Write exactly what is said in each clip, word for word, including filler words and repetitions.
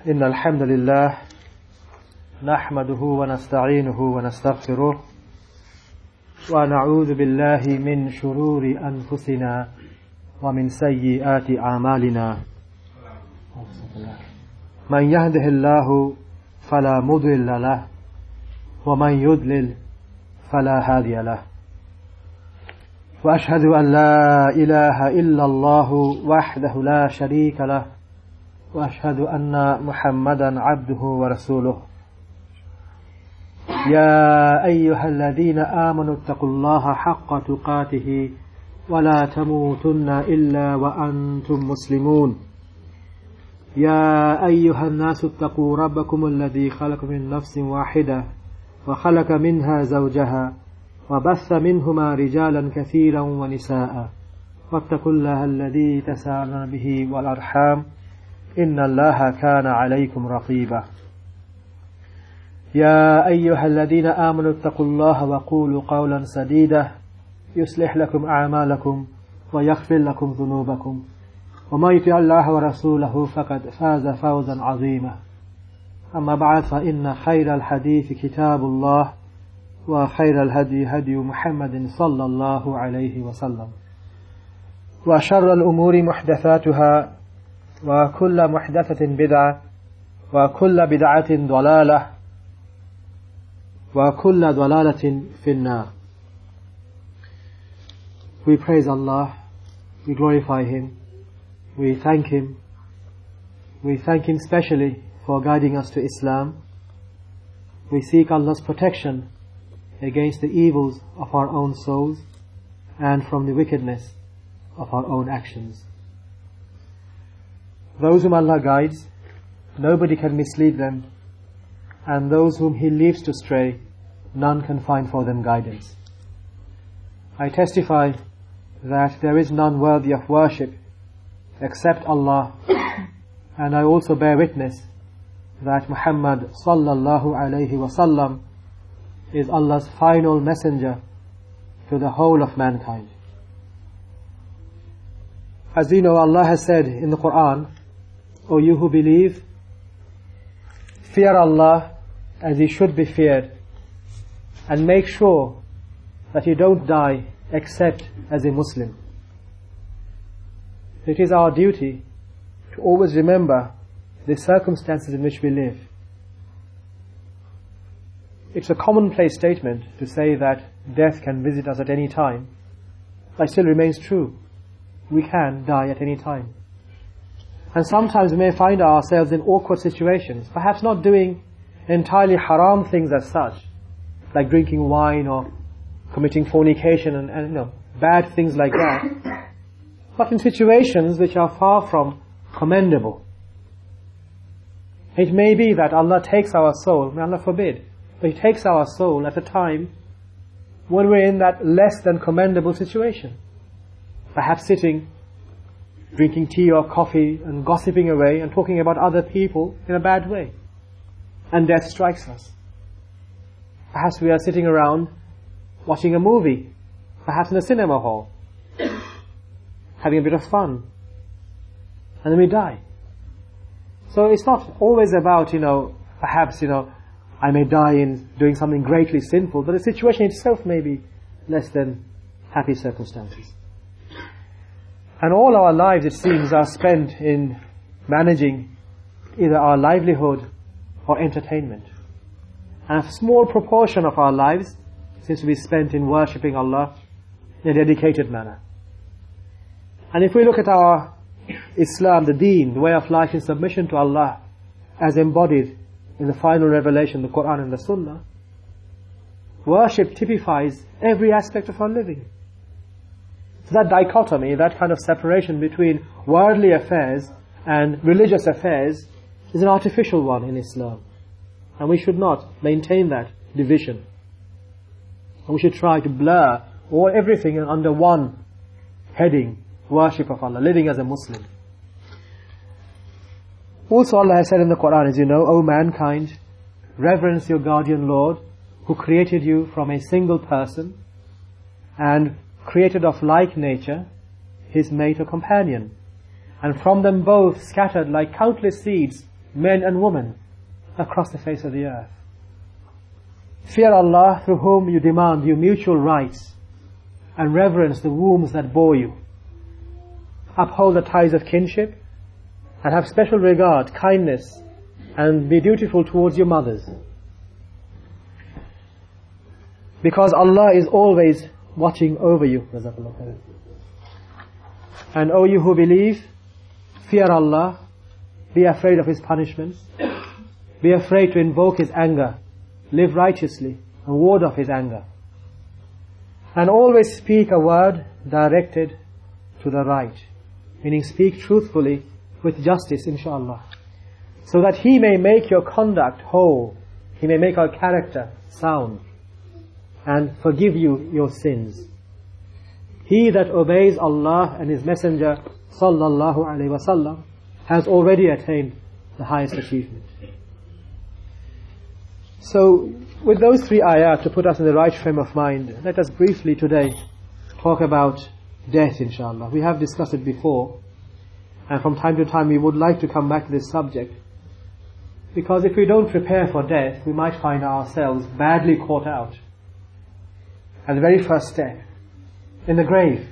إن الحمد لله نحمده ونستعينه ونستغفره ونعوذ بالله من شرور أنفسنا ومن سيئات أعمالنا من يهده الله فلا مضل له ومن يضلل فلا هادي له وأشهد أن لا إله إلا الله وحده لا شريك له وأشهد أن محمدا عبده ورسوله يا أيها الذين آمنوا اتقوا الله حق تقاته ولا تموتن إلا وأنتم مسلمون يا أيها الناس اتقوا ربكم الذي خلق من نفس واحدة وخلق منها زوجها وبث منهما رجالا كثيرا ونساء واتقوا الله الذي تساءلون به والأرحام إن الله كان عليكم رقيبا يا أيها الذين آمنوا اتقوا الله وقولوا قولا سديدا يصلح لكم أعمالكم ويغفر لكم ذنوبكم ومن يطع الله ورسوله فقد فاز فوزا عظيما أما بعد فإن خير الحديث كتاب الله وخير الهدي هدي محمد صلى الله عليه وسلم وشر الأمور محدثاتها وكل محدثة بدعة وكل بدعة ضلالة وكل ضلالة في النار. We praise Allah, we glorify Him, we thank Him, we thank Him specially for guiding us to Islam. We seek Allah's protection against the evils of our own souls and from the wickedness of our own actions. Those whom Allah guides, nobody can mislead them, and those whom He leaves to stray, none can find for them guidance. I testify that there is none worthy of worship except Allah, and I also bear witness that Muhammad sallallahu alayhi wasallam is Allah's final messenger to the whole of mankind. As you know, Allah has said in the Quran, O you who believe, fear Allah as He should be feared, and make sure that you don't die except as a Muslim. It is our duty to always remember the circumstances in which we live. It's a commonplace statement to say that death can visit us at any time, but it still remains true. We can die at any time. And sometimes we may find ourselves in awkward situations, perhaps not doing entirely haram things as such, like drinking wine or committing fornication and, and you know, bad things like that, but in situations which are far from commendable. It may be that Allah takes our soul, may Allah forbid, but He takes our soul at a time when we're in that less than commendable situation. Perhaps sitting, drinking tea or coffee and gossiping away and talking about other people in a bad way. And death strikes us. Perhaps we are sitting around watching a movie, perhaps in a cinema hall, having a bit of fun, and then we die. So it's not always about, you know, perhaps, you know, I may die in doing something greatly sinful, but the situation itself may be less than happy circumstances. And all our lives, it seems, are spent in managing either our livelihood or entertainment. And a small proportion of our lives seems to be spent in worshipping Allah in a dedicated manner. And if we look at our Islam, the deen, the way of life in submission to Allah, as embodied in the final revelation, the Quran and the Sunnah, worship typifies every aspect of our living. So that dichotomy, that kind of separation between worldly affairs and religious affairs is an artificial one in Islam. And we should not maintain that division. And we should try to blur all everything under one heading, worship of Allah, living as a Muslim. Also Allah has said in the Quran, as you know, O mankind, reverence your guardian Lord, who created you from a single person and created of like nature his mate or companion, and from them both scattered like countless seeds men and women, across the face of the earth. Fear Allah, through whom you demand your mutual rights, and reverence the wombs that bore you. Uphold the ties of kinship, and have special regard, kindness, and be dutiful towards your mothers. Because Allah is always watching over you. And O you who believe, fear Allah, be afraid of His punishments, be afraid to invoke His anger, live righteously, and ward off His anger. And always speak a word directed to the right, meaning speak truthfully with justice, inshallah, so that He may make your conduct whole, He may make our character sound, and forgive you your sins. He that obeys Allah and His Messenger sallallahu alaihi wasallam has already attained the highest achievement. So, with those three ayat to put us in the right frame of mind, let us briefly today talk about death, inshallah. We have discussed it before, and from time to time we would like to come back to this subject, because if we don't prepare for death, we might find ourselves badly caught out at the very first step, in the grave,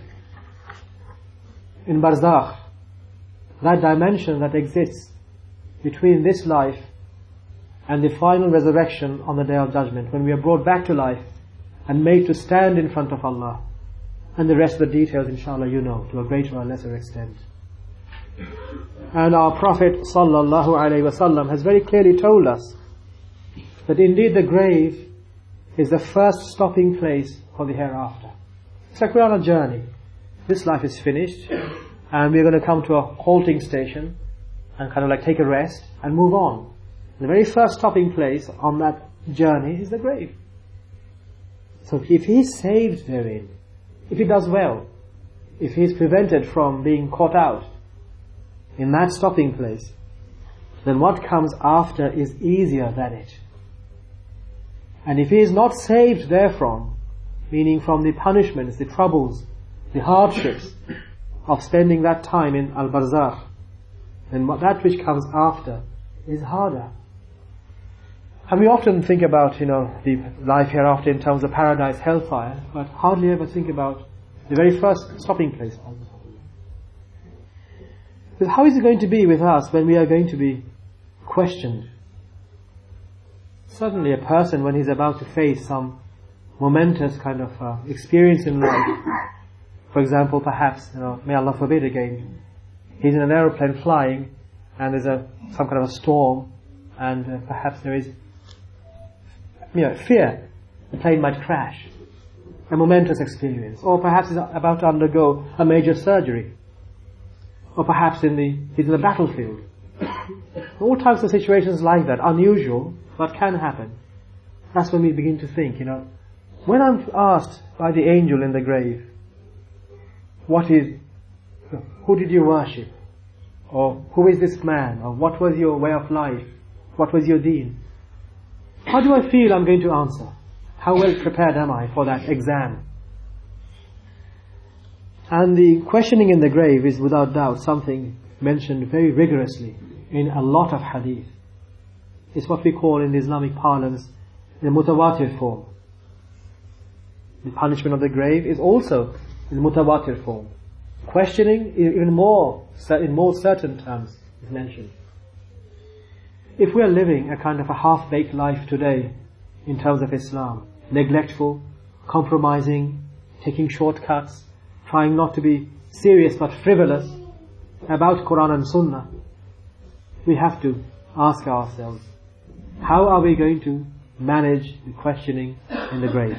in barzakh, that dimension that exists between this life and the final resurrection on the Day of Judgment, when we are brought back to life and made to stand in front of Allah. And the rest of the details, inshallah, you know, to a greater or lesser extent. And our Prophet sallallahu alaihi wasallam has very clearly told us that indeed the grave is the first stopping place for the hereafter. It's like we're on a journey. This life is finished, and we're going to come to a halting station and kind of like take a rest and move on. The very first stopping place on that journey is the grave. So if he's saved therein, if he does well, if he's prevented from being caught out in that stopping place, then what comes after is easier than it. And if he is not saved therefrom, meaning from the punishments, the troubles, the hardships of spending that time in al-barzakh, then that which comes after is harder. And we often think about, you know, the life hereafter in terms of paradise, hellfire, but hardly ever think about the very first stopping place. But how is it going to be with us when we are going to be questioned? Certainly a person, when he's about to face some momentous kind of uh, experience in life, for example, perhaps, you know, may Allah forbid again, he's in an aeroplane flying, and there's a some kind of a storm, and uh, perhaps there is, you know, fear the plane might crash, a momentous experience, or perhaps he's about to undergo a major surgery, or perhaps in the he's in the battlefield. All types of situations like that, unusual, but can happen. That's when we begin to think, you know, when I'm asked by the angel in the grave, what is, who did you worship? Or who is this man? Or what was your way of life? What was your deen? How do I feel I'm going to answer? How well prepared am I for that exam? And the questioning in the grave is without doubt something mentioned very rigorously in a lot of hadith. It's what we call in the Islamic parlance the mutawatir form. The punishment of the grave is also in mutawatir form. Questioning, even more, in more certain terms, is mentioned. If we are living a kind of a half-baked life today in terms of Islam, neglectful, compromising, taking shortcuts, trying not to be serious but frivolous about Quran and Sunnah, we have to ask ourselves, how are we going to manage the questioning in the grave?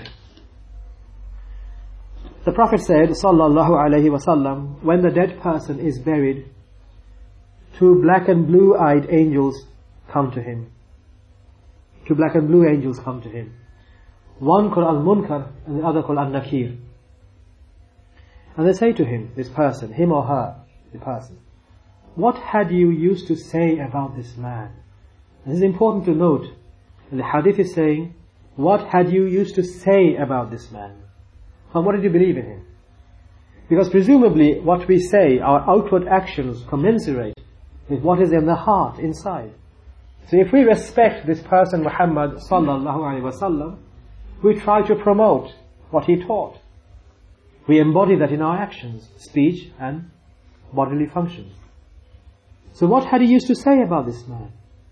The Prophet said, sallallahu alaihi wasallam, when the dead person is buried, two black and blue-eyed angels come to him. Two black and blue angels come to him. One called al-Munkar and the other called al-Nakir. And they say to him, this person, him or her, the person, what had you used to say about this man? This is important to note. And the hadith is saying, what had you used to say about this man? And what did you believe in him? Because presumably what we say, our outward actions commensurate with what is in the heart, inside. So if we respect this person Muhammad sallallahu alaihi wasallam, we try to promote what he taught. We embody that in our actions, speech and bodily functions. So what had he used to say about this man?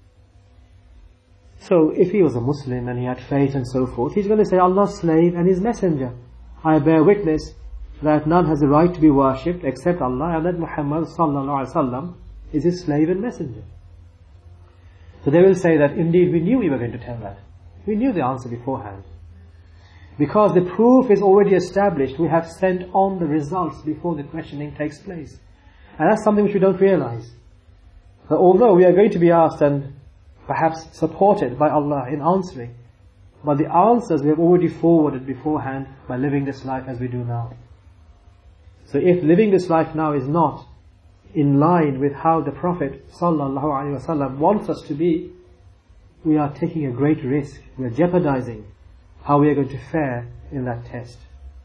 So if he was a Muslim and he had faith and so forth, he's going to say, Allah's slave and His messenger. I bear witness that none has the right to be worshipped except Allah, and that Muhammad sallallahu alaihi wasallam is His slave and messenger. So they will say that indeed we knew we were going to tell that. We knew the answer beforehand. Because the proof is already established, we have sent on the results before the questioning takes place. And that's something which we don't realize. That although we are going to be asked and perhaps supported by Allah in answering, but the answers we have already forwarded beforehand by living this life as we do now. So if living this life now is not in line with how the Prophet sallallahu alaihi wasallam wants us to be, we are taking a great risk. We are jeopardizing how we are going to fare in that test.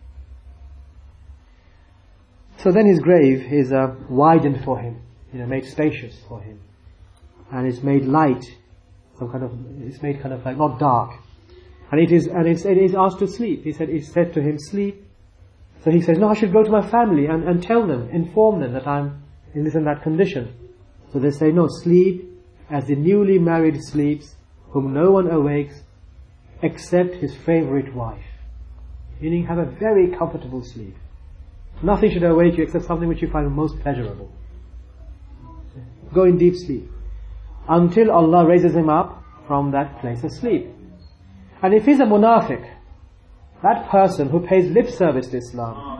So then his grave is uh, widened for him, you know, made spacious for him, and it's made light, some kind of, it's made kind of like not dark, and it is, and it's, it is asked to sleep. He said, it said to him, sleep. So he says, no, I should go to my family and, and tell them, inform them that I'm in this and that condition. So they say, no, sleep as the newly married sleeps, whom no one awakes except his favorite wife. Meaning, have a very comfortable sleep. Nothing should awake you except something which you find most pleasurable. Go in deep sleep until Allah raises him up from that place of sleep. And if he's a munafiq, that person who pays lip service to Islam,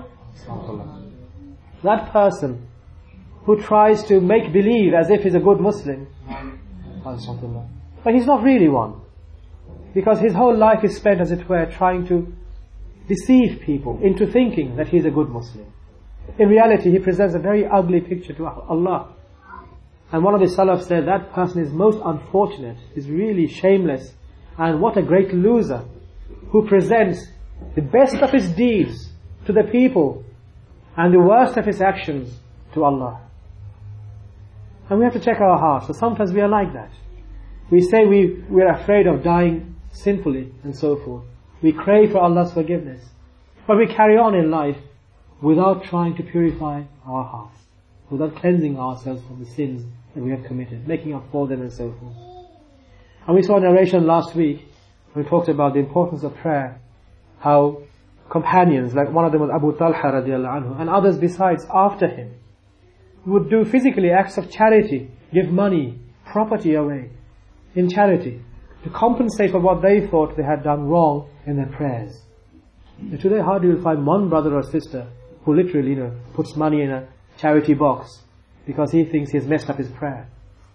that person who tries to make believe as if he's a good Muslim, but he's not really one, because his whole life is spent, as it were, trying to deceive people into thinking that he's a good Muslim. In reality, he presents a very ugly picture to Allah. And one of the Salaf said, that person is most unfortunate, is really shameless, and what a great loser, who presents the best of his deeds to the people and the worst of his actions to Allah. And we have to check our hearts. So sometimes we are like that. We say we, we are afraid of dying sinfully and so forth. We crave for Allah's forgiveness. But we carry on in life without trying to purify our hearts, without cleansing ourselves from the sins that we have committed, making up for them and so forth. And we saw a narration last week when we talked about the importance of prayer, how companions, like one of them was Abu Talha radiallahu anhu, and others besides after him, would do physically acts of charity, give money, property away in charity, to compensate for what they thought they had done wrong in their prayers. And today hardly you'll find one brother or sister who literally, you know, puts money in a charity box because he thinks he's messed up his prayer.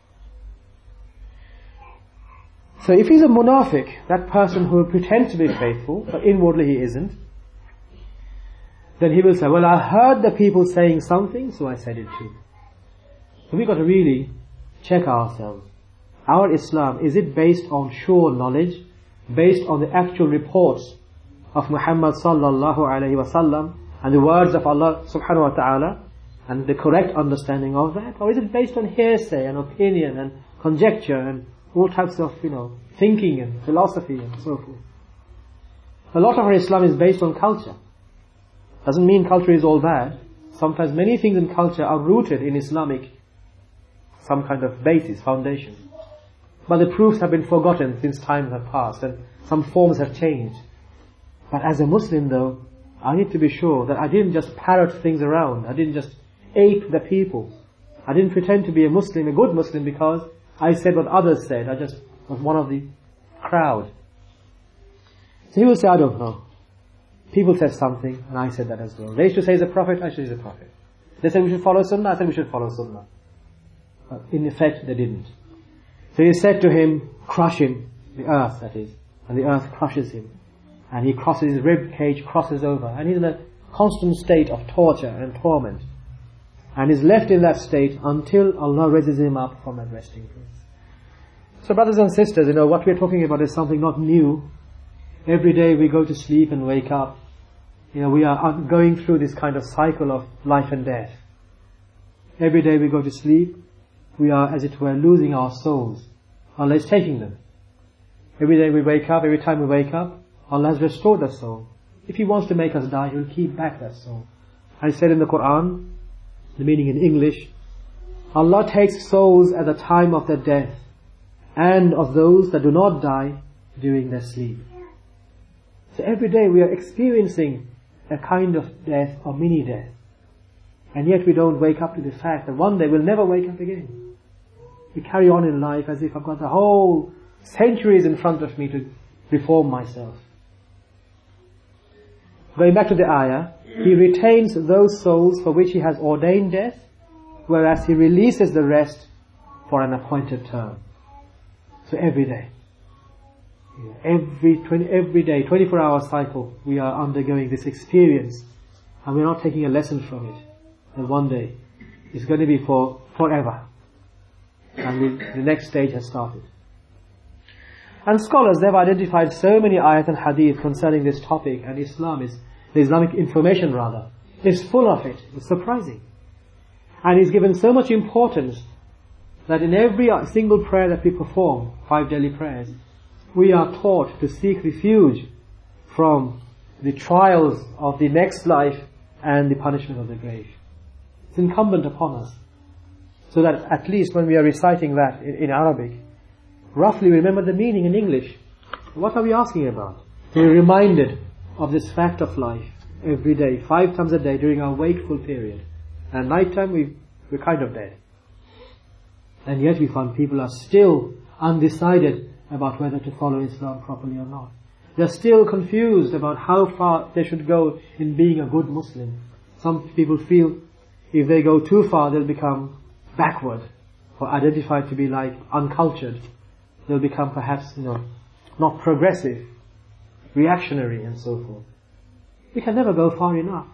So if he's a munafiq, that person who pretends to be faithful, but inwardly he isn't, then he will say, well, I heard the people saying something, so I said it too. So we've got to really check ourselves. Our Islam, is it based on sure knowledge, based on the actual reports of Muhammad sallallahu alayhi wa sallam, and the words of Allah subhanahu wa ta'ala, and the correct understanding of that? Or is it based on hearsay and opinion and conjecture and all types of, you know, thinking and philosophy and so forth? A lot of our Islam is based on culture. Doesn't mean culture is all bad. Sometimes many things in culture are rooted in Islamic, some kind of basis, foundation. But the proofs have been forgotten since times have passed and some forms have changed. But as a Muslim though, I need to be sure that I didn't just parrot things around. I didn't just ape the people. I didn't pretend to be a Muslim, a good Muslim, because I said what others said. I just was one of the crowd. So he will say, I don't know. People said something, and I said that as well. They used to say he's a prophet, I said he's a prophet. They said we should follow Sunnah, I said we should follow Sunnah. But in effect, they didn't. So he said to him, crush him, the earth that is, and the earth crushes him. And he crosses, his rib cage crosses over, and he's in a constant state of torture and torment. And is left in that state until Allah raises him up from that resting place. So brothers and sisters, you know, what we're talking about is something not new. Every day we go to sleep and wake up. You know, we are going through this kind of cycle of life and death. Every day we go to sleep, we are, as it were, losing our souls. Allah is taking them. Every day we wake up, every time we wake up, Allah has restored the soul. If He wants to make us die, He will keep back that soul. I said in the Quran, the meaning in English, Allah takes souls at the time of their death, and of those that do not die during their sleep. So every day we are experiencing a kind of death or mini death. And yet we don't wake up to the fact that one day we'll never wake up again. We carry on in life as if I've got the whole centuries in front of me to reform myself. Going back to the ayah, He retains those souls for which He has ordained death, whereas He releases the rest for an appointed term. So every day, every twenty, every day, twenty-four hour cycle, we are undergoing this experience, and we're not taking a lesson from it. And one day, it's going to be for forever, and we, the next stage has started. And scholars, they've identified so many ayat and hadith concerning this topic, and Islam is, the Islamic information rather, is full of it. It's surprising. And is given so much importance that in every single prayer that we perform, five daily prayers, we are taught to seek refuge from the trials of the next life and the punishment of the grave. It's incumbent upon us, so that at least when we are reciting that in, in Arabic, roughly remember the meaning in English. What are we asking about? We're reminded of this fact of life every day, five times a day during our wakeful period. And night time we, we're kind of dead. And yet we find people are still undecided about whether to follow Islam properly or not. They're still confused about how far they should go in being a good Muslim. Some people feel if they go too far they'll become backward, or identified to be like uncultured. They'll become perhaps, you know, not progressive, reactionary and so forth. We can never go far enough.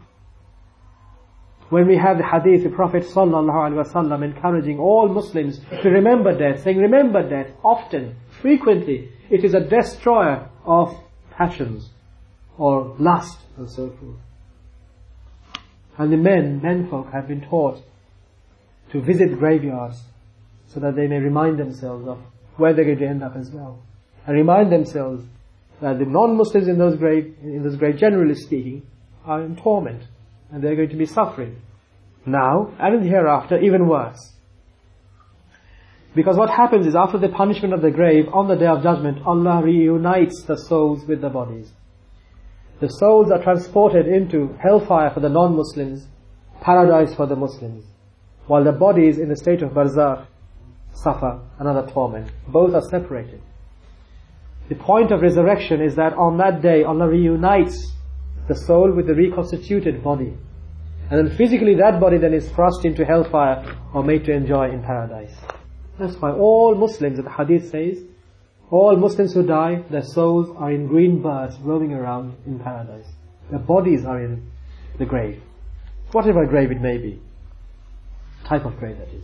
When we have the hadith, the Prophet sallallahu alaihi wasallam encouraging all Muslims to remember death, saying remember death often, frequently. It is a destroyer of passions or lust and so forth. And the men, menfolk have been taught to visit graveyards so that they may remind themselves of where they're going to end up as well. And remind themselves that the non-Muslims in those grave, in those grave, generally speaking, are in torment. And they're going to be suffering now and in the hereafter, even worse. Because what happens is after the punishment of the grave, on the Day of Judgment, Allah reunites the souls with the bodies. The souls are transported into hellfire for the non-Muslims, paradise for the Muslims, while the bodies in the state of barzakh suffer another torment. Both are separated. The point of resurrection is that on that day Allah reunites the soul with the reconstituted body. And then physically that body then is thrust into hellfire or made to enjoy in paradise. That's why all Muslims, the hadith says, all Muslims who die, their souls are in green birds roaming around in paradise. Their bodies are in the grave. Whatever grave it may be. Type of grave that is.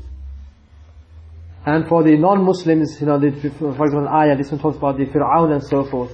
And for the non-Muslims, you know, the, for example, ayah, this one talks about the Fir'aun and so forth.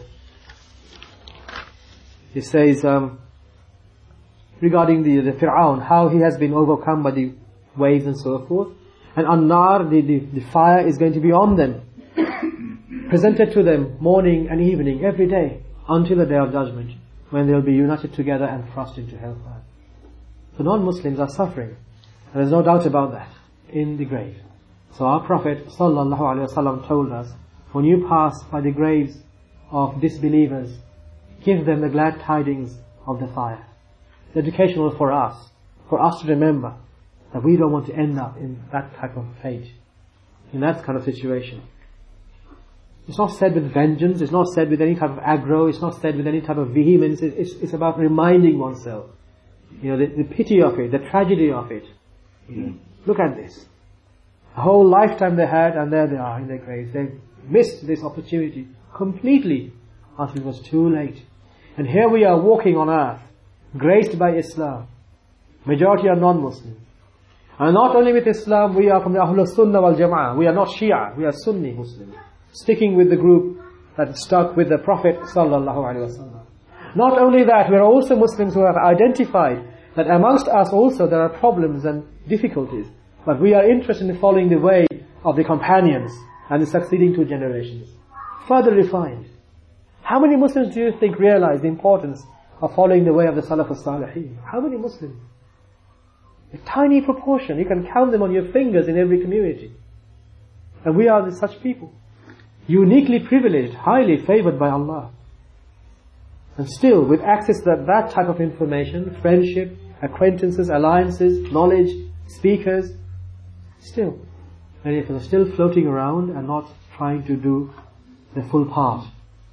It says, um, regarding the, the Fir'aun, how he has been overcome by the waves and so forth. And An-Nar, the, the, the fire is going to be on them, presented to them morning and evening, every day, until the Day of Judgment, when they'll be united together and thrust into hellfire. So non-Muslims are suffering, and there's no doubt about that, in the grave. So our Prophet sallallahu alaihi wasallam told us, when you pass by the graves of disbelievers, give them the glad tidings of the fire. It's educational for us, for us to remember that we don't want to end up in that type of fate, in that kind of situation. It's not said with vengeance, it's not said with any type of aggro, it's not said with any type of vehemence, it's, it's about reminding oneself, you know, the, the pity of it, the tragedy of it. Mm. Look at this. A whole lifetime they had, and there they are in their graves. They missed this opportunity completely until it was too late. And here we are walking on earth, graced by Islam. Majority are non-Muslims. And not only with Islam, we are from the Ahlul Sunnah wal Jama'ah. We are not Shia, we are Sunni Muslims. Sticking with the group that stuck with the Prophet sallallahu alaihi wasallam. Not only that, we are also Muslims who have identified that amongst us also there are problems and difficulties. But we are interested in following the way of the companions and the succeeding two generations. Further refined. How many Muslims do you think realize the importance of following the way of the Salaf al-Salihin? How many Muslims? A tiny proportion. You can count them on your fingers in every community. And we are such people. Uniquely privileged, highly favored by Allah. And still, with access to that, that type of information, friendship, acquaintances, alliances, knowledge, speakers, still, many people are still floating around and not trying to do the full part.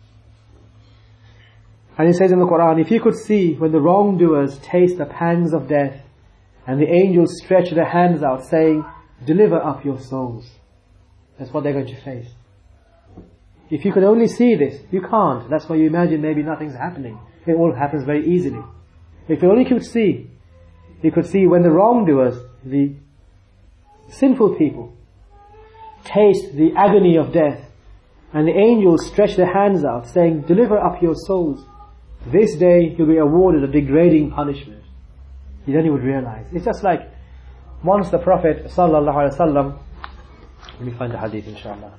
And it says in the Quran, if you could see when the wrongdoers taste the pangs of death, and the angels stretch their hands out saying, deliver up your souls. That's what they're going to face. If you could only see this, you can't. That's why you imagine maybe nothing's happening. It all happens very easily. If you only could see, you could see when the wrongdoers, the sinful people, taste the agony of death, and the angels stretch their hands out saying, deliver up your souls. This day you'll be awarded a degrading punishment. You then you would realize. It's just like once the Prophet sallallahu alaihi wasallam, let me find the hadith inshallah.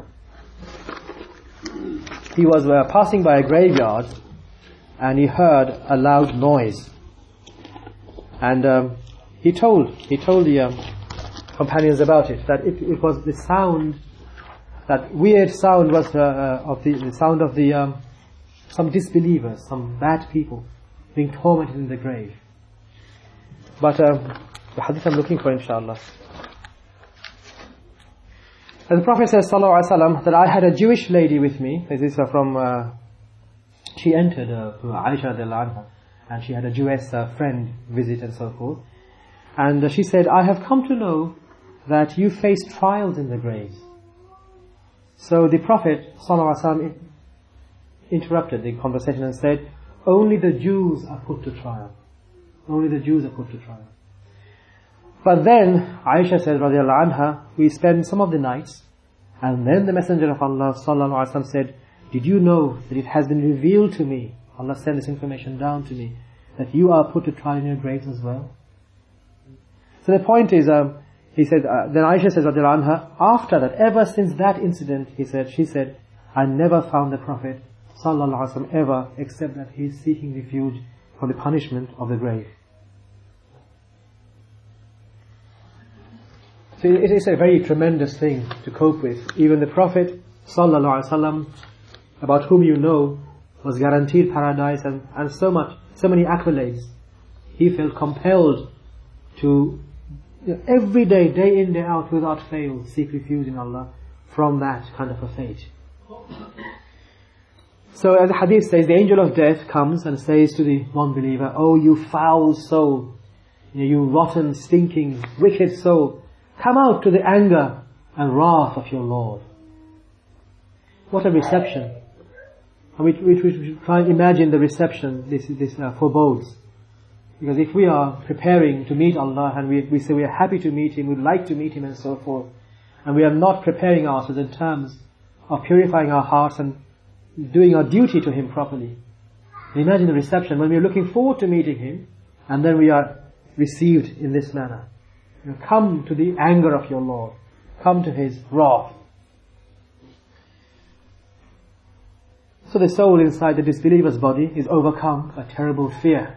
He was uh, passing by a graveyard and he heard a loud noise. And um, he told he told the um, companions about it, that it, it was the sound, that weird sound was uh, uh, of the, the sound of the um, some disbelievers, some bad people being tormented in the grave. But um, the hadith I'm looking for inshallah. And the Prophet says sallallahu alaihi wasallam that I had a Jewish lady with me. This is from uh, she entered uh, from Aisha radiallahu anha, and she had a Jewess uh, friend visit and so forth. And uh, she said, I have come to know that you face trials in the graves. So the Prophet sallallahu alaihi wasallam interrupted the conversation and said, only the Jews are put to trial. Only the Jews are put to trial. But then, Aisha says, radiallahu anha, we spend some of the nights, and then the Messenger of Allah sallallahu alaihi wasallam said, did you know that it has been revealed to me, Allah sent this information down to me, that you are put to trial in your graves as well? So the point is, um, he said, uh, then Aisha says, radiallahu anha, after that, ever since that incident, he said, she said, I never found the Prophet sallallahu alaihi wasallam ever, except that he is seeking refuge from the punishment of the grave. So it is a very tremendous thing to cope with. Even the Prophet sallallahu alaihi wasallam, about whom you know, was guaranteed paradise and, and so much, so many accolades. He felt compelled to, you know, every day, day in, day out, without fail, seek refuge in Allah from that kind of a fate. So as the hadith says, the angel of death comes and says to the non-believer, oh you foul soul, you, know, you rotten, stinking, wicked soul, come out to the anger and wrath of your Lord. What a reception. And we, we, we try and imagine the reception this, this uh, forebodes. Because if we are preparing to meet Allah and we, we say we are happy to meet Him, we'd like to meet Him and so forth, and we are not preparing ourselves in terms of purifying our hearts and doing our duty to Him properly. And imagine the reception when we are looking forward to meeting Him, and then we are received in this manner. You know, come to the anger of your Lord. Come to His wrath. So the soul inside the disbeliever's body is overcome by terrible fear.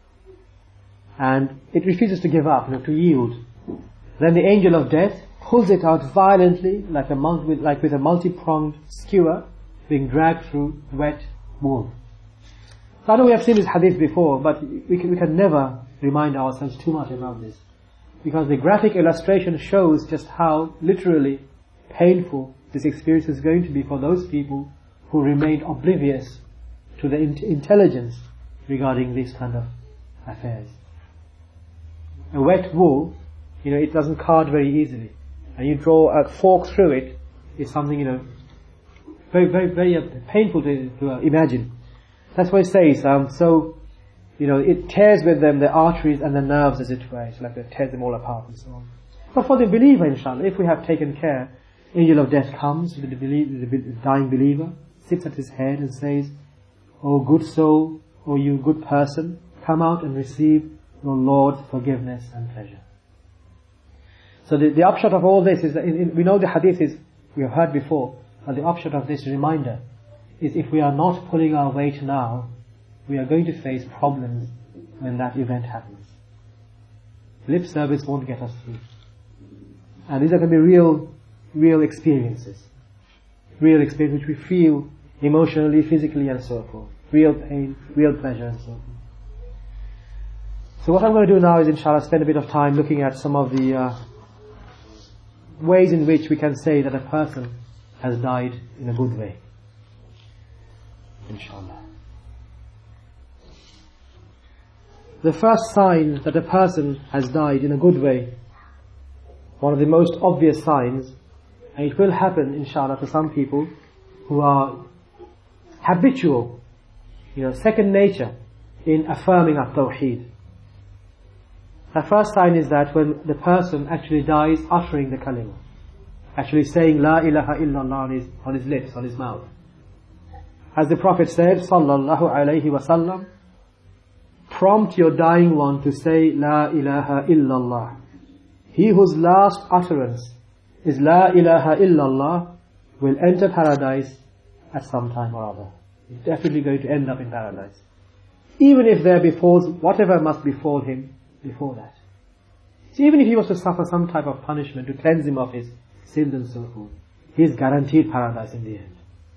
And it refuses to give up, you know, to yield. Then the angel of death pulls it out violently, like a multi, like with a multi-pronged skewer, being dragged through wet wool. So I know we have seen this hadith before, but we can, we can never remind ourselves too much about this. Because the graphic illustration shows just how literally painful this experience is going to be for those people who remained oblivious to the in- intelligence regarding these kind of affairs. A wet wool, you know, it doesn't card very easily. And you draw a fork through it, is something, you know, very, very, very uh, painful to, to uh, imagine. That's what it says. Um, so, you know, it tears with them the arteries and the nerves, as it were. It's like it tears them all apart and so on. But for the believer, inshallah, if we have taken care, angel of death comes to the, belie- the dying believer, sits at his head and says, "O good soul, O you good person, come out and receive your Lord's forgiveness and pleasure." So the, the upshot of all this is that in, in, we know the hadith is we have heard before, and the upshot of this reminder is if we are not pulling our weight now, we are going to face problems when that event happens. Lip service won't get us through. And these are going to be real, real experiences. Real experiences which we feel emotionally, physically and so forth. Real pain, real pleasure and so forth. So what I'm going to do now is, inshallah, spend a bit of time looking at some of the uh, ways in which we can say that a person has died in a good way. Inshallah. The first sign that a person has died in a good way, one of the most obvious signs, and it will happen, inshallah, to some people who are habitual, you know, second nature in affirming at-tawheed. The first sign is that when the person actually dies uttering the kalima, actually saying La ilaha illallah on his, on his lips, on his mouth. As the Prophet said, sallallahu alayhi wasallam, prompt your dying one to say La ilaha illallah. He whose last utterance is La ilaha illallah will enter paradise at some time or other. He's definitely going to end up in paradise. Even if there befalls whatever must befall him before that. So even if he was to suffer some type of punishment to cleanse him of his sins and so forth, he is guaranteed paradise in the end.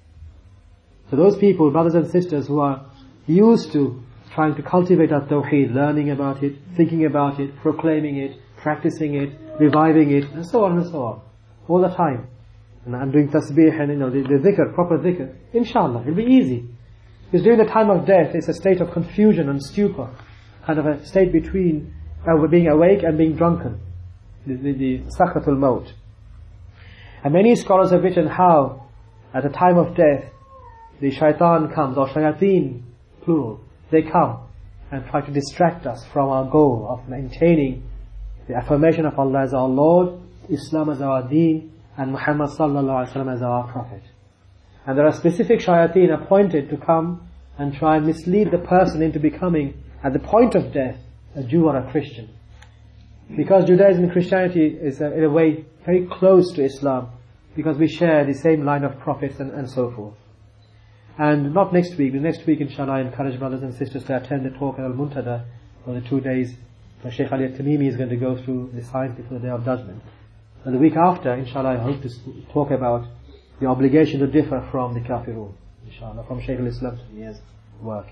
So those people, brothers and sisters, who are used to trying to cultivate our tawheed, learning about it, thinking about it, proclaiming it, practicing it, reviving it, and so on and so on, all the time. And I'm doing tasbih and, you know, the, the dhikr, proper dhikr. Inshallah, it'll be easy. Because during the time of death, it's a state of confusion and stupor, kind of a state between uh, being awake and being drunken, the, the, the sakratul maut. And many scholars have written how, at the time of death, the shaitan comes, or shayateen, plural, they come and try to distract us from our goal of maintaining the affirmation of Allah as our Lord, Islam as our deen, and Muhammad sallallahu alaihi wasallam as our prophet. And there are specific shayateen appointed to come and try and mislead the person into becoming, at the point of death, a Jew or a Christian. Because Judaism and Christianity is uh, in a way very close to Islam, because we share the same line of prophets and, and so forth. And not next week, the next week inshallah I encourage brothers and sisters to attend the talk at Al-Muntada for the two days where Shaykh Ali Al-Tamimi is going to go through the signs before the Day of Judgment. And the week after, inshallah, I hope to talk about the obligation to differ from the Kafirun, inshallah, from Shaykh al-Islam Taymiyah's work.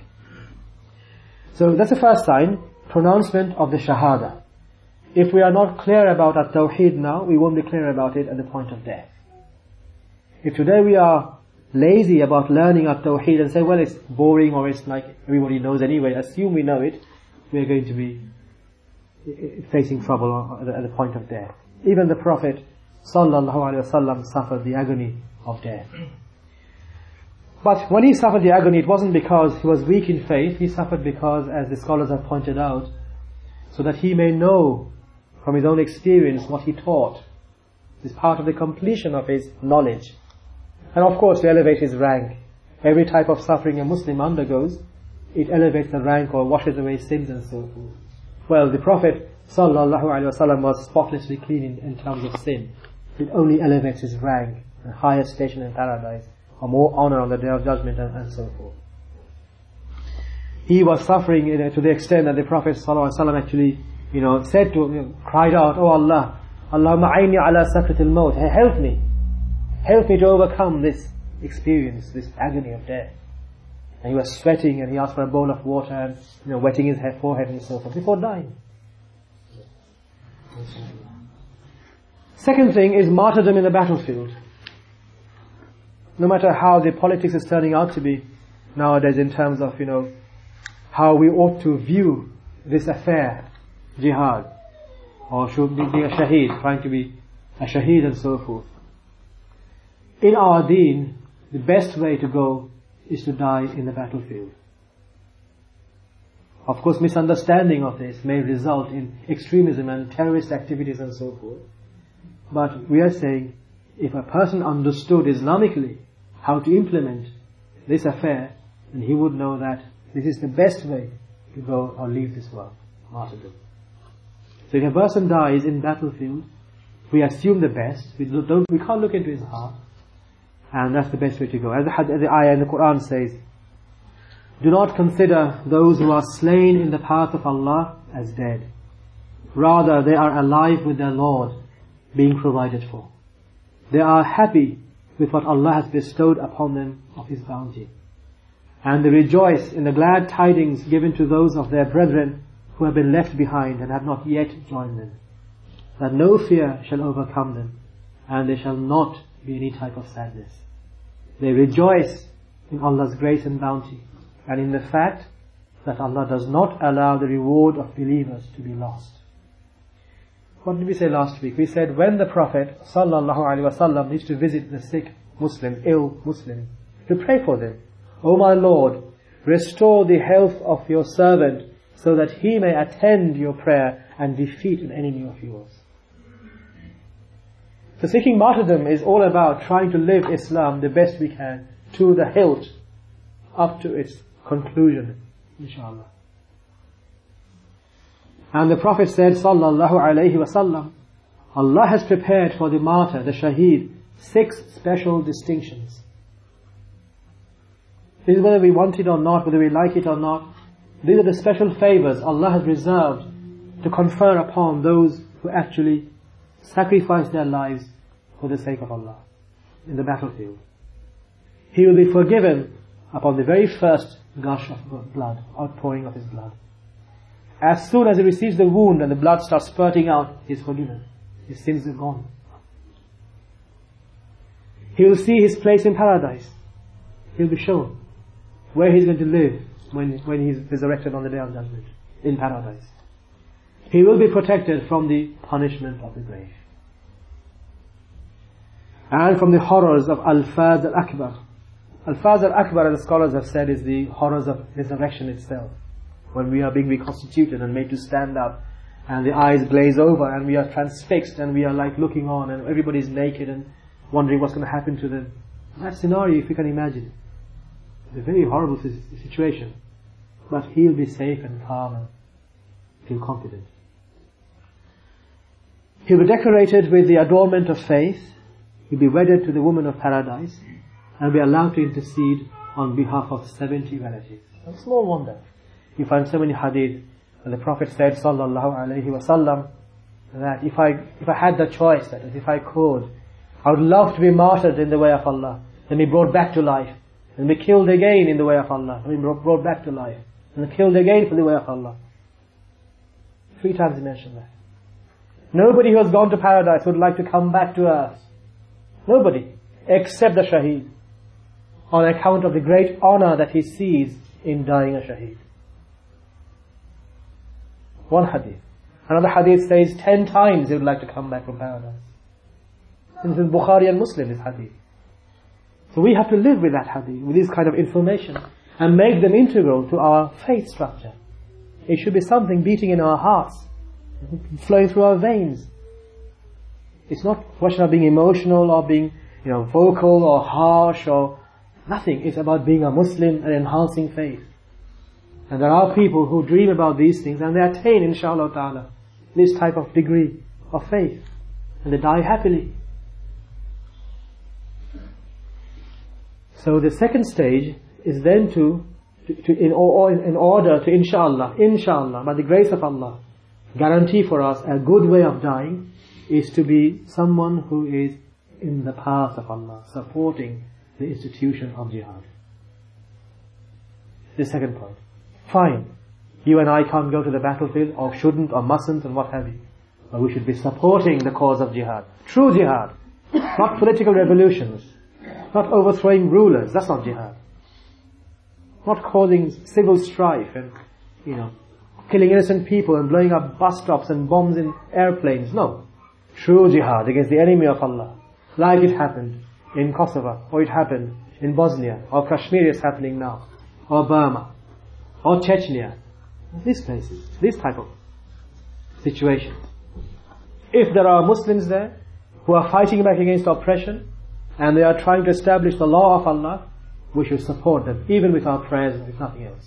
So that's the first sign, pronouncement of the Shahada. If we are not clear about our Tawheed now, we won't be clear about it at the point of death. If today we are lazy about learning our Tawheed and say, well, it's boring or it's like everybody knows anyway, assume we know it, we are going to be facing trouble at the, at the point of death. Even the Prophet sallallahu alaihi wasallam suffered the agony of death. But when he suffered the agony, it wasn't because he was weak in faith, he suffered because, as the scholars have pointed out, so that he may know from his own experience what he taught. It's part of the completion of his knowledge. And of course to elevate his rank. Every type of suffering a Muslim undergoes, it elevates the rank or washes away sins and so forth. Well, the Prophet sallallahu alaihi wasallam was spotlessly clean in, in terms of sin. It only elevates his rank, a higher station in paradise, or more honor on the Day of Judgment and, and so forth. He was suffering you know, to the extent that the Prophet sallallahu alaihi wasallam actually, you know, said to him, cried out, "Oh Allah, Allahumma aini ala sakratil maut, help me. Help me to overcome this experience, this agony of death." And he was sweating and he asked for a bowl of water and, you know, wetting his head, forehead and so forth before dying. Second thing is martyrdom in the battlefield. No matter how the politics is turning out to be nowadays in terms of, you know, how we ought to view this affair, jihad, or should be being a shaheed, trying to be a shaheed and so forth. In our deen, the best way to go is to die in the battlefield. Of course, misunderstanding of this may result in extremism and terrorist activities and so forth. But we are saying, if a person understood Islamically how to implement this affair, then he would know that this is the best way to go or leave this world, martyrdom. So if a person dies in battlefield, We assume the best. We don't. We can't look into his heart, and that's the best way to go. As the, as the ayah in the Quran says, "Do not consider those who are slain in the path of Allah as dead. Rather, they are alive with their Lord, being provided for. They are happy with what Allah has bestowed upon them of His bounty. And they rejoice in the glad tidings given to those of their brethren who have been left behind and have not yet joined them, that no fear shall overcome them, and there shall not be any type of sadness. They rejoice in Allah's grace and bounty, and in the fact that Allah does not allow the reward of believers to be lost." What did we say last week? We said when the Prophet sallallahu alaihi wasallam used to visit the sick Muslims, ill Muslims, to pray for them, "O my Lord, restore the health of your servant so that he may attend your prayer and defeat an enemy of yours." So seeking martyrdom is all about trying to live Islam the best we can to the hilt up to its conclusion, inshallah. And the Prophet said, sallallahu alayhi wasallam, Allah has prepared for the martyr, the shaheed, six special distinctions. This is whether we want it or not, whether we like it or not. These are the special favors Allah has reserved to confer upon those who actually sacrifice their lives for the sake of Allah in the battlefield. He will be forgiven upon the very first gush of blood, outpouring of his blood. As soon as he receives the wound and the blood starts spurting out, he is forgiven. His sins are gone. He will see his place in paradise. He will be shown where he's going to live when, when he's resurrected on the Day of Judgment, in paradise. He will be protected from the punishment of the grave, and from the horrors of Al-Faz Al-Akbar. Al-Faz Al-Akbar, as the scholars have said, is the horrors of resurrection itself. When we are being reconstituted and made to stand up, and the eyes glaze over, and we are transfixed, and we are like looking on, and everybody's naked and wondering what's going to happen to them. That scenario, if you can imagine, is a very horrible situation. But he'll be safe and calm and feel confident. He'll be decorated with the adornment of faith. He'll be wedded to the woman of paradise, and be allowed to intercede on behalf of seventy relatives. A small wonder. You find so many hadith where the Prophet said, sallallahu alaihi wasallam, that if I if I had the choice, that is, if I could, I would love to be martyred in the way of Allah, and be brought back to life, and be killed again in the way of Allah, and be brought back to life, and killed again for the way of Allah. Three times he mentioned that. Nobody who has gone to paradise would like to come back to earth. Nobody, except the shaheed, on account of the great honor that he sees in dying a shaheed. One hadith. Another hadith says ten times he would like to come back from paradise. This is in Bukhari and Muslim, this hadith. So we have to live with that hadith, with this kind of information, and make them integral to our faith structure. It should be something beating in our hearts, flowing through our veins. It's not a question of being emotional or being, you know, vocal or harsh or nothing. It's about being a Muslim and enhancing faith. And there are people who dream about these things and they attain, inshallah ta'ala, this type of degree of faith. And they die happily. So the second stage is then to, to, to in, or, in order to, inshallah, inshallah, by the grace of Allah, guarantee for us a good way of dying, is to be someone who is in the path of Allah, supporting the institution of jihad. The second point. Fine, you and I can't go to the battlefield, or shouldn't, or mustn't, and what have you. But we should be supporting the cause of jihad. True jihad. Not political revolutions. Not overthrowing rulers. That's not jihad. Not causing civil strife and, you know, killing innocent people and blowing up bus stops and bombs in airplanes. No. True jihad against the enemy of Allah. Like it happened in Kosovo, or it happened in Bosnia, or Kashmir is happening now, or Burma, or Chechnya. These places, this type of situation. If there are Muslims there who are fighting back against oppression, and they are trying to establish the law of Allah, we should support them, even with our prayers and with nothing else.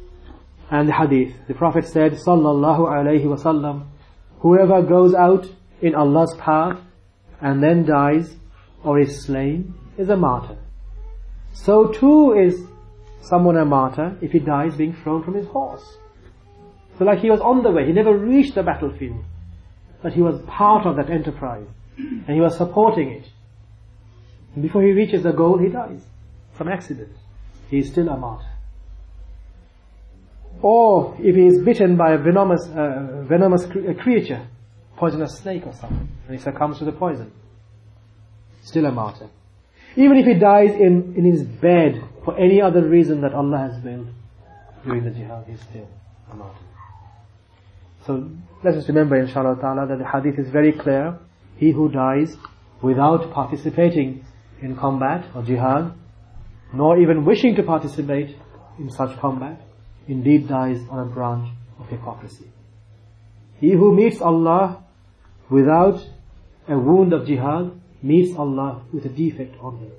And the hadith, the Prophet said, sallallahu alayhi wasallam, whoever goes out in Allah's path and then dies or is slain is a martyr. So too is someone a martyr if he dies being thrown from his horse. So like he was on the way, he never reached the battlefield, but he was part of that enterprise and he was supporting it. And before he reaches the goal, he dies from accident. He is still a martyr. Or if he is bitten by a venomous, uh, venomous cre- a creature, poisonous snake or something, and he succumbs to the poison, still a martyr. Even if he dies in, in his bed for any other reason that Allah has willed during the jihad, he is still a martyr. So let us remember, inshallah ta'ala, that the hadith is very clear. He who dies without participating in combat or jihad, nor even wishing to participate in such combat, indeed dies on a branch of hypocrisy. He who meets Allah without a wound of jihad meets Allah with a defect on him.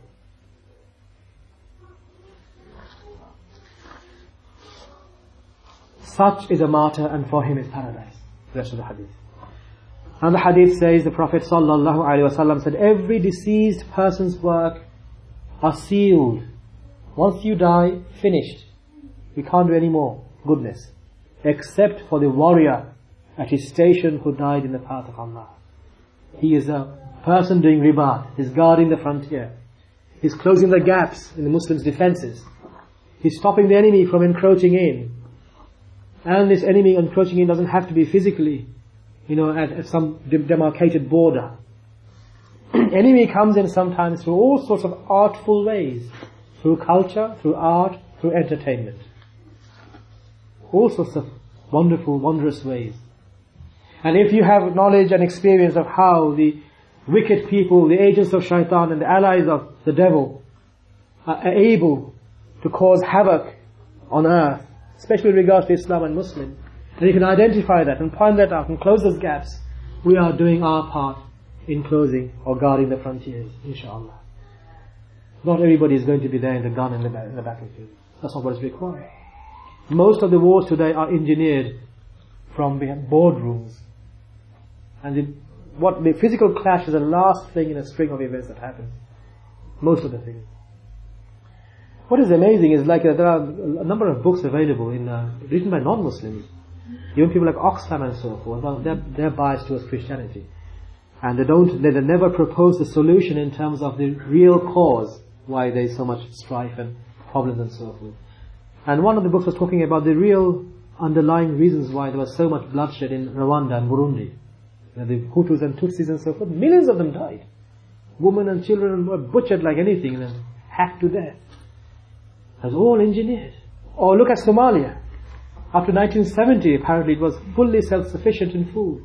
Such is a martyr, and for him is paradise. The rest of the hadith. And the hadith says, the Prophet sallallahu alaihi wasallam said, every deceased person's work are sealed. Once you die, finished. We can't do any more goodness, except for the warrior at his station who died in the path of Allah. He is a person doing ribat. He's guarding the frontier. He's closing the gaps in the Muslims' defenses. He's stopping the enemy from encroaching in. And this enemy encroaching in doesn't have to be physically, you know, at, at some demarcated border. Enemy comes in sometimes through all sorts of artful ways. Through culture, through art, through entertainment. All sorts of wonderful, wondrous ways. And if you have knowledge and experience of how the wicked people, the agents of shaitan and the allies of the devil are able to cause havoc on earth, especially with regards to Islam and Muslim, and you can identify that and point that out and close those gaps, we are doing our part in closing or guarding the frontiers, inshallah. Not everybody is going to be there in the gun in the, in the battlefield. That's not what is required. Most of the wars today are engineered from behind boardrooms. And the, what the physical clash is the last thing in a string of events that happens. Most of the things. What is amazing is like uh, there are a number of books available in uh, written by non-Muslims. Even people like Oxfam and so forth. Well, they're, they're biased towards Christianity, and they don't. They, they never propose the solution in terms of the real cause why there is so much strife and problems and so forth. And one of the books was talking about the real underlying reasons why there was so much bloodshed in Rwanda and Burundi. You know, the Hutus and Tutsis and so forth. Millions of them died. Women and children were butchered like anything and hacked to death. It was all engineered. Or look at Somalia. After nineteen seventy, apparently it was fully self-sufficient in food.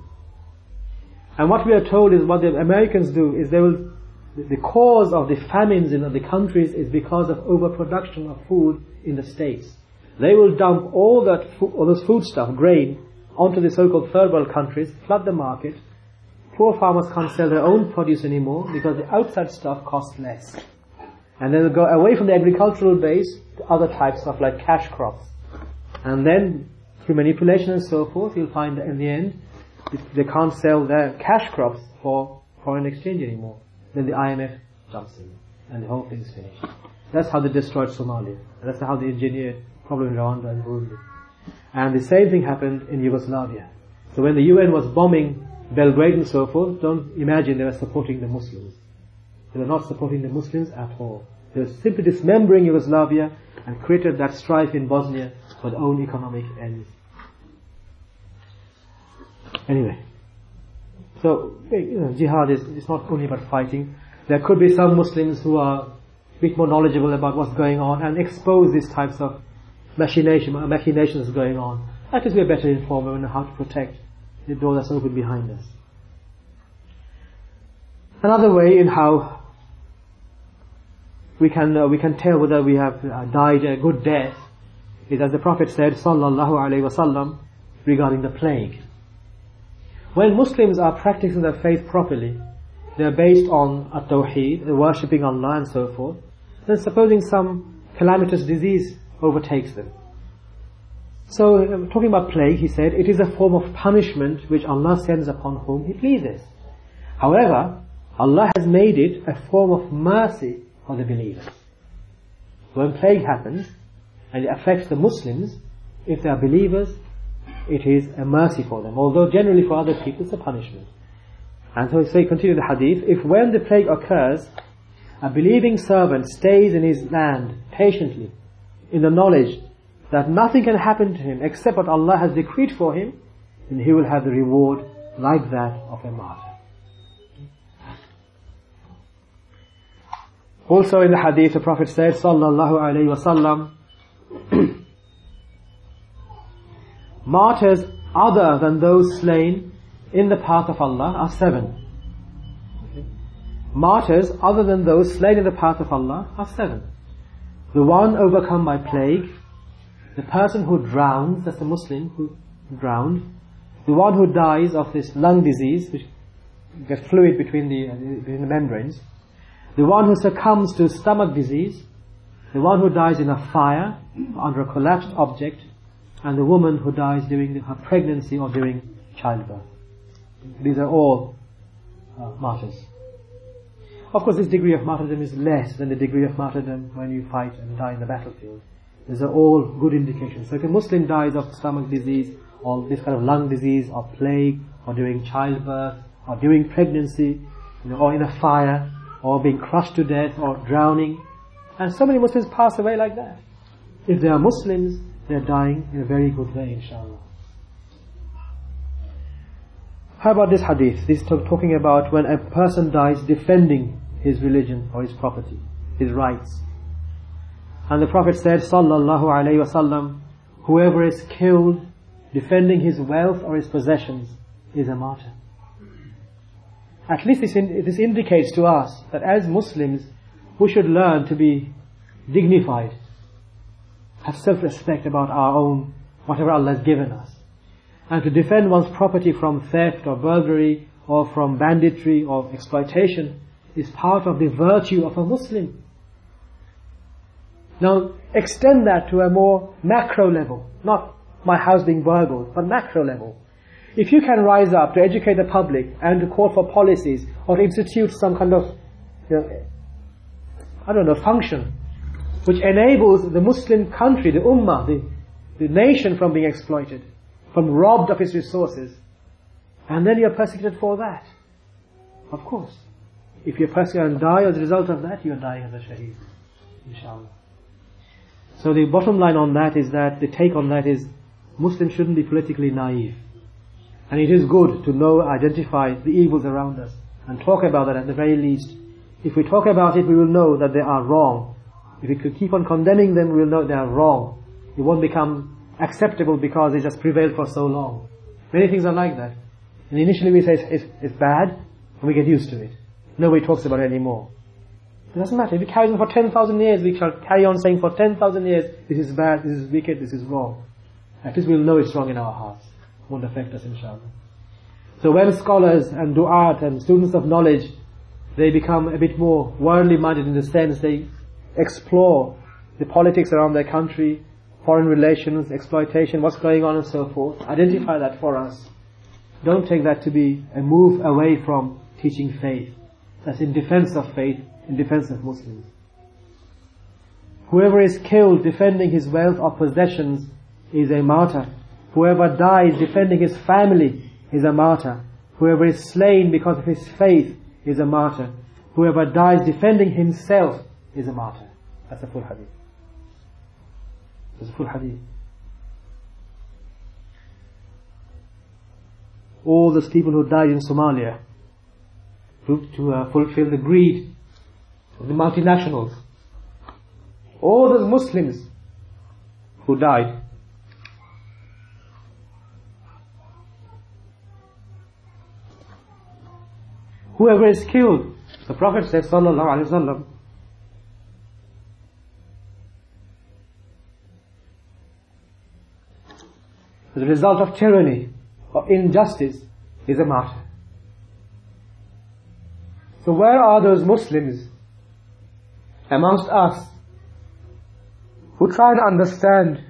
And what we are told is what the Americans do is they will, the cause of the famines in the countries is because of overproduction of food in the States. They will dump all that, all those food stuff, grain, onto the so-called third world countries, flood the market. Poor farmers can't sell their own produce anymore because the outside stuff costs less. And then they'll go away from the agricultural base to other types of like cash crops. And then, through manipulation and so forth, you'll find that in the end, they can't sell their cash crops for foreign exchange anymore. Then the I M F jumps in, and the whole thing is finished. That's how they destroyed Somalia. That's how they engineered problem in Rwanda and Burundi. And the same thing happened in Yugoslavia. So when the U N was bombing Belgrade and so forth, don't imagine they were supporting the Muslims. They were not supporting the Muslims at all. They were simply dismembering Yugoslavia and created that strife in Bosnia for their own economic ends. Anyway, so you know, jihad is it's not only about fighting. There could be some Muslims who are a bit more knowledgeable about what's going on and expose these types of machination, machinations going on. At least we're better informed and know how to protect the door that's open behind us. Another way in how we can uh, we can tell whether we have uh, died a good death is, as the Prophet said, sallallahu alaihi wasallam, regarding the plague. When Muslims are practicing their faith properly, they are based on at-tawheed, worshipping Allah and so forth. Then supposing some calamitous disease overtakes them. So, uh, talking about plague, he said, it is a form of punishment which Allah sends upon whom He pleases. However, Allah has made it a form of mercy for the believers. When plague happens and it affects the Muslims, if they are believers, it is a mercy for them. Although generally for other people it's a punishment. And so we continue the hadith, if when the plague occurs, a believing servant stays in his land patiently, in the knowledge that nothing can happen to him except what Allah has decreed for him, then he will have the reward like that of a martyr. Also in the hadith the Prophet said, sallallahu alayhi wasallam, martyrs other than those slain in the path of Allah are seven. Okay. Martyrs other than those slain in the path of Allah are seven. The one overcome by plague, the person who drowns, that's a Muslim who drowned, the one who dies of this lung disease, which gets fluid between the, uh, between the membranes, the one who succumbs to stomach disease, the one who dies in a fire under a collapsed object, and the woman who dies during her pregnancy or during childbirth. These are all uh, martyrs. Of course, this degree of martyrdom is less than the degree of martyrdom when you fight and die in the battlefield. These are all good indications. So if a Muslim dies of stomach disease, or this kind of lung disease, or plague, or during childbirth, or during pregnancy, you know, or in a fire, or being crushed to death, or drowning, and so many Muslims pass away like that. If they are Muslims, they are dying in a very good way, inshallah. How about this hadith? This is talking about when a person dies defending his religion or his property, his rights. And the Prophet said, sallallahu alayhi wasallam, whoever is killed defending his wealth or his possessions is a martyr. At least this, in, this indicates to us that as Muslims, we should learn to be dignified, have self-respect about our own, whatever Allah has given us. And to defend one's property from theft or burglary or from banditry or exploitation is part of the virtue of a Muslim. Now, extend that to a more macro level, not my house being burgled, but macro level. If you can rise up to educate the public and to call for policies or to institute some kind of, you know, I don't know, function which enables the Muslim country, the ummah, the, the nation from being exploited, from robbed of its resources, and then you're persecuted for that. Of course. If you're persecuted and die as a result of that, you're dying as a shaheed. Inshallah. So the bottom line on that is that, the take on that is, Muslims shouldn't be politically naive. And it is good to know, identify the evils around us, and talk about that at the very least. If we talk about it, we will know that they are wrong. If we could keep on condemning them, we will know they are wrong. It won't become acceptable because they just prevailed for so long. Many things are like that. And initially we say it's, it's, it's bad, and we get used to it. Nobody talks about it anymore. It doesn't matter. If it carries on for ten thousand years, we shall carry on saying for ten thousand years, this is bad, this is wicked, this is wrong. At least we'll know it's wrong in our hearts. It won't affect us, inshallah. So when scholars and du'at and students of knowledge, they become a bit more worldly minded in the sense they explore the politics around their country, foreign relations, exploitation, what's going on and so forth. Identify that for us. Don't take that to be a move away from teaching faith. That's in defense of faith, in defense of Muslims. Whoever is killed defending his wealth or possessions is a martyr. Whoever dies defending his family is a martyr. Whoever is slain because of his faith is a martyr. Whoever dies defending himself is a martyr. That's a full hadith. That's a full hadith. All those people who died in Somalia to, to uh, fulfill the greed of the multinationals. All those Muslims who died. Whoever is killed, the Prophet said, sallallahu alaihi wasallam, as a result of tyranny or injustice, is a martyr. So where are those Muslims amongst us who try to understand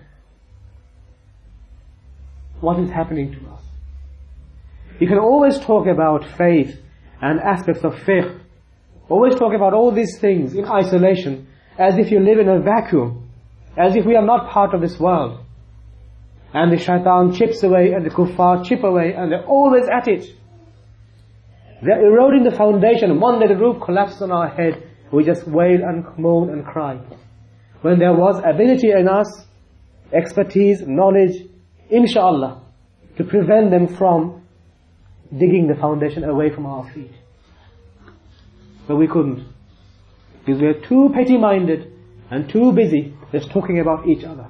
what is happening to us? You can always talk about faith and aspects of fiqh. Always talk about all these things in isolation, as if you live in a vacuum, as if we are not part of this world. And the shaitan chips away and the kuffar chip away, and they're always at it. They're eroding the foundation, and one day the roof collapses on our head, we just wail and moan and cry. When there was ability in us, expertise, knowledge, inshallah, to prevent them from digging the foundation away from our feet. But we couldn't. Because we are too petty-minded and too busy just talking about each other.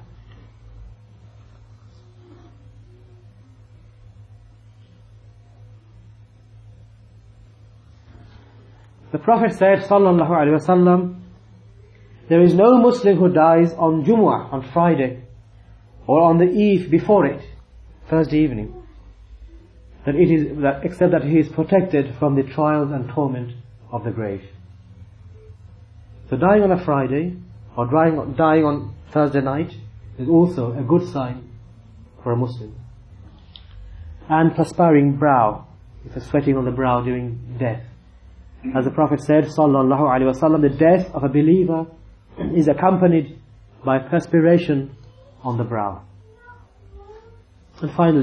The Prophet said, sallallahu alaihi wasallam, there is no Muslim who dies on Jumu'ah, on Friday, or on the eve before it, Thursday evening, that it is that except that he is protected from the trials and torment of the grave. So dying on a Friday, or dying, dying on Thursday night, is also a good sign for a Muslim. And perspiring brow, if a sweating on the brow during death. As the Prophet said, sallallahu alaihi wasallam, the death of a believer is accompanied by perspiration on the brow. And finally,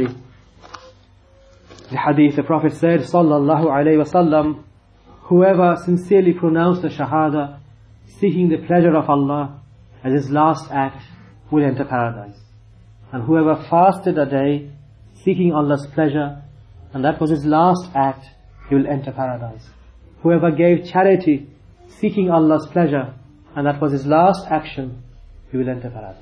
the hadith, the Prophet said, sallallahu alaihi wasallam, whoever sincerely pronounced the shahada, seeking the pleasure of Allah as his last act, will enter paradise. And whoever fasted a day, seeking Allah's pleasure, and that was his last act, he will enter paradise. Whoever gave charity, seeking Allah's pleasure, and that was his last action, he will enter paradise.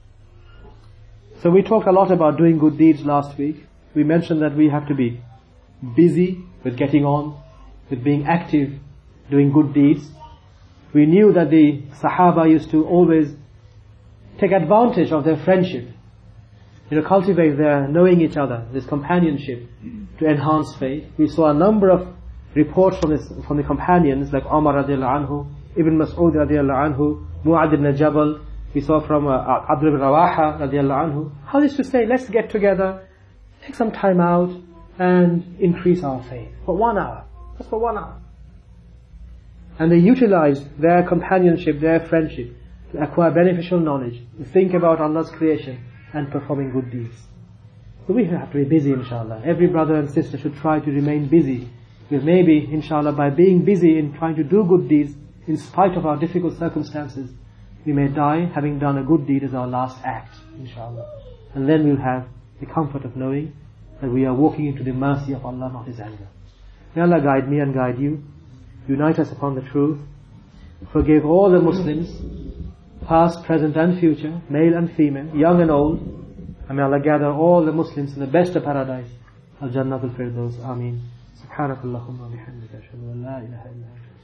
So we talked a lot about doing good deeds last week. We mentioned that we have to be busy with getting on, with being active, doing good deeds. We knew that the Sahaba used to always take advantage of their friendship, you know, cultivate their knowing each other, this companionship, to enhance faith. We saw a number of reports from, this, from the companions like Umar radiallahu anhu, Ibn Mas'ud radiallahu anhu, Mu'adh ibn Jabal. We saw from uh, Abdul ibn Rawaha radiallahu anhu, how they used to say, let's get together, take some time out and increase our faith. For one hour. Just for one hour. And they utilized their companionship, their friendship, to acquire beneficial knowledge, to think about Allah's creation and performing good deeds. So we have to be busy, inshallah. Every brother and sister should try to remain busy. Because maybe, inshallah, by being busy in trying to do good deeds, in spite of our difficult circumstances, we may die having done a good deed as our last act, inshallah. And then we'll have the comfort of knowing that we are walking into the mercy of Allah, not His anger. May Allah guide me and guide you. Unite us upon the truth. Forgive all the Muslims, past, present and future, male and female, young and old. And may Allah gather all the Muslims in the best of paradise. Al-Jannah al-Firdaus. Ameen. سبحانك اللهم وبحمدك أشهد أن لا إله إلا أنت